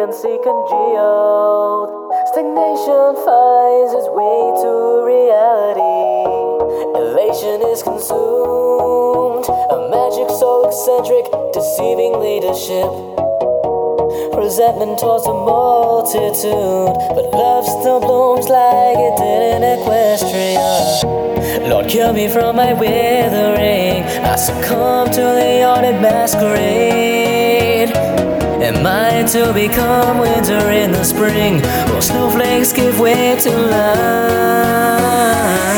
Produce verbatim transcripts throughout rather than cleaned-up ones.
pregnancy congealed. Stagnation finds its way to reality. Elation is consumed. A magic so eccentric, deceiving leadership. Resentment towards the multitude, but love still blooms like it did in Equestria. Lord, cure me from my withering. I succumb to the audit masquerade. Am I to become winter in the spring? Will snowflakes give way to life?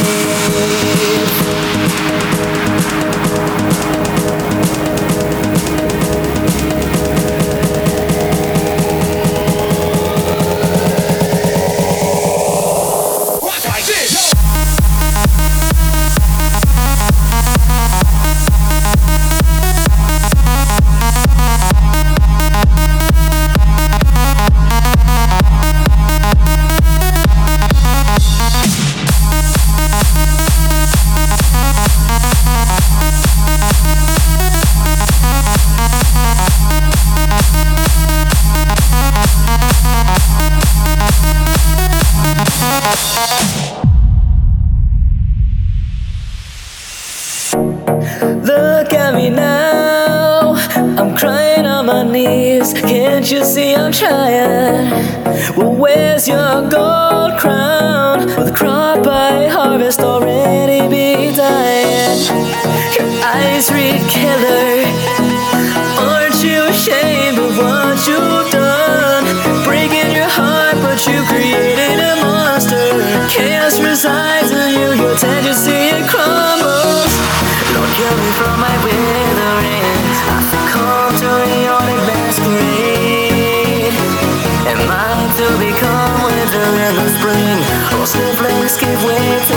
Look at me now, I'm crying on my knees. Can't you see I'm trying? Well, where's your gold crown? With the crop I harvest already be dying. Your eyes read killer. Aren't you ashamed of what you've done? Breaking your heart, but you created a monster. Chaos resides in you, your tendency it crumbles. Lord, cure me from my withering. I succumb to the audit masquerade. Am I to become winter in the spring? Or snowflakes give way to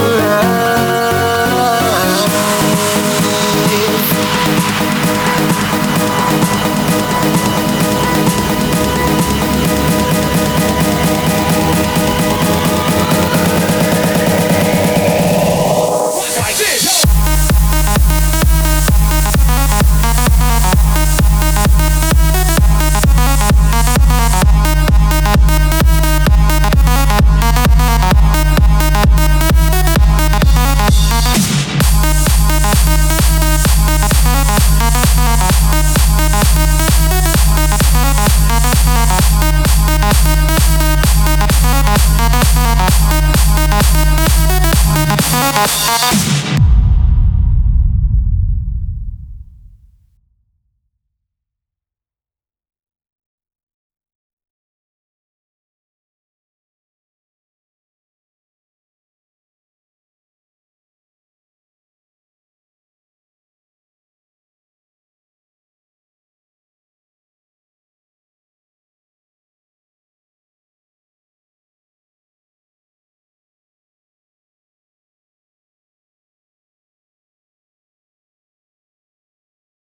love? We'll be right back.